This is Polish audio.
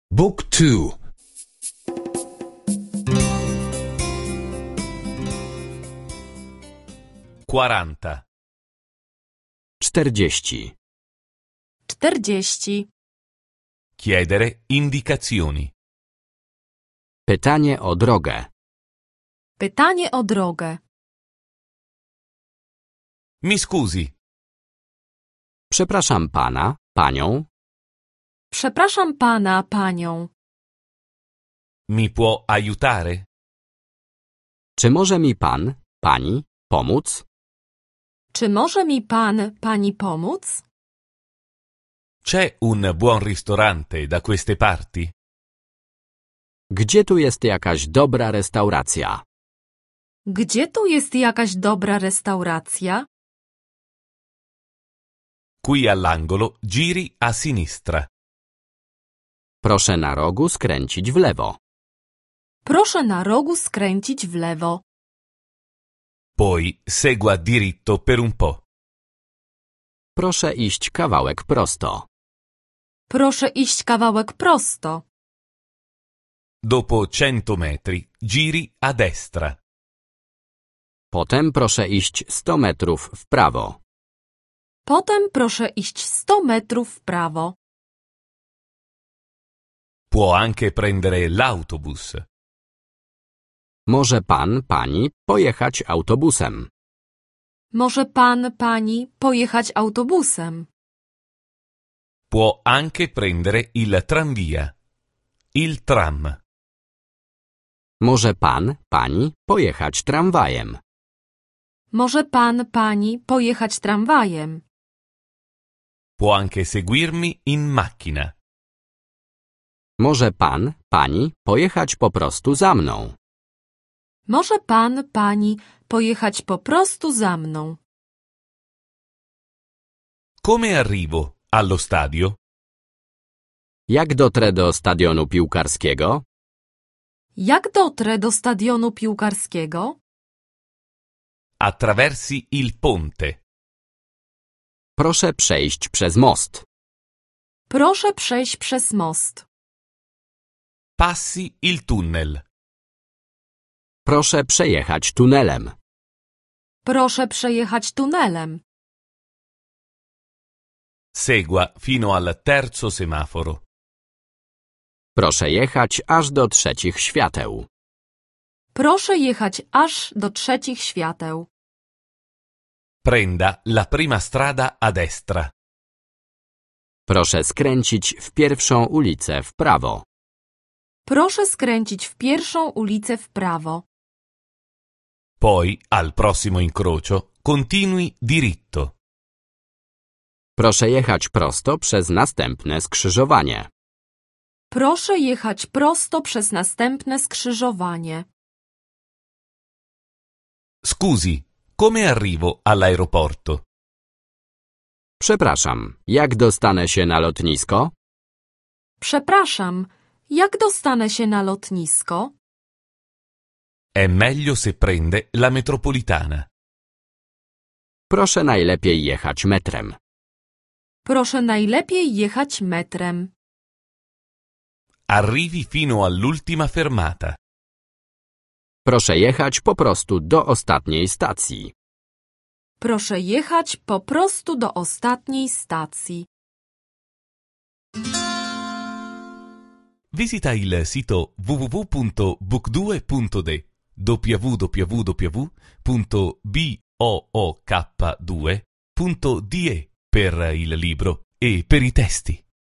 Book 2. 40. 40. 40. Chiedere indicazioni. Pytanie o drogę. Pytanie o drogę. Mi scusi, Przepraszam pana, panią. Przepraszam pana, panią. mi può aiutare? Czy może mi pan, pani, pomóc? Czy może mi pan, pani pomóc? C'è un buon ristorante da queste parti? Gdzie tu jest jakaś dobra restauracja? Gdzie tu jest jakaś dobra restauracja? Qui all'angolo giri a sinistra. Proszę na rogu skręcić w lewo. Proszę na rogu skręcić w lewo. Poi segua diritto per un po'. Proszę iść kawałek prosto. Proszę iść kawałek prosto. Dopo 100 metri giri a destra. Potem proszę iść 100 metrów w prawo. Potem proszę iść 100 metrów w prawo. Può anche prendere l'autobus. Może pan, pani pojechać autobusem. Może pan, pani pojechać autobusem. Può anche prendere il tranvia. Il tram. Może pan, pani pojechać tramwajem. Może pan, pani pojechać tramwajem. Può anche seguirmi in macchina. Może pan, pani pojechać po prostu za mną. Może pan, pani pojechać po prostu za mną. Come arrivo allo stadio? Jak dotrę do stadionu piłkarskiego? Jak dotrę do stadionu piłkarskiego? Attraversi il ponte. Proszę przejść przez most. Proszę przejść przez most. Passi il tunnel. Proszę przejechać tunelem. Proszę przejechać tunelem. Segua fino al terzo semaforo. Proszę jechać aż do trzecich świateł. Proszę jechać aż do trzecich świateł. Prenda la prima strada a destra. Proszę skręcić w pierwszą ulicę w prawo. Proszę skręcić w pierwszą ulicę w prawo. Poi, al prossimo incrocio, continui diritto. Proszę jechać prosto przez następne skrzyżowanie. Proszę jechać prosto przez następne skrzyżowanie. Scusi, come arrivo all'aeroporto? Przepraszam, jak dostanę się na lotnisko? Przepraszam, jak dostanę się na lotnisko? È meglio se prende la metropolitana. Proszę najlepiej jechać metrem. Proszę najlepiej jechać metrem. Arrivi fino all'ultima fermata. Proszę jechać po prostu do ostatniej stacji. Proszę jechać po prostu do ostatniej stacji. Visita il sito www.book2.de www.book2.de per il libro e per i testi.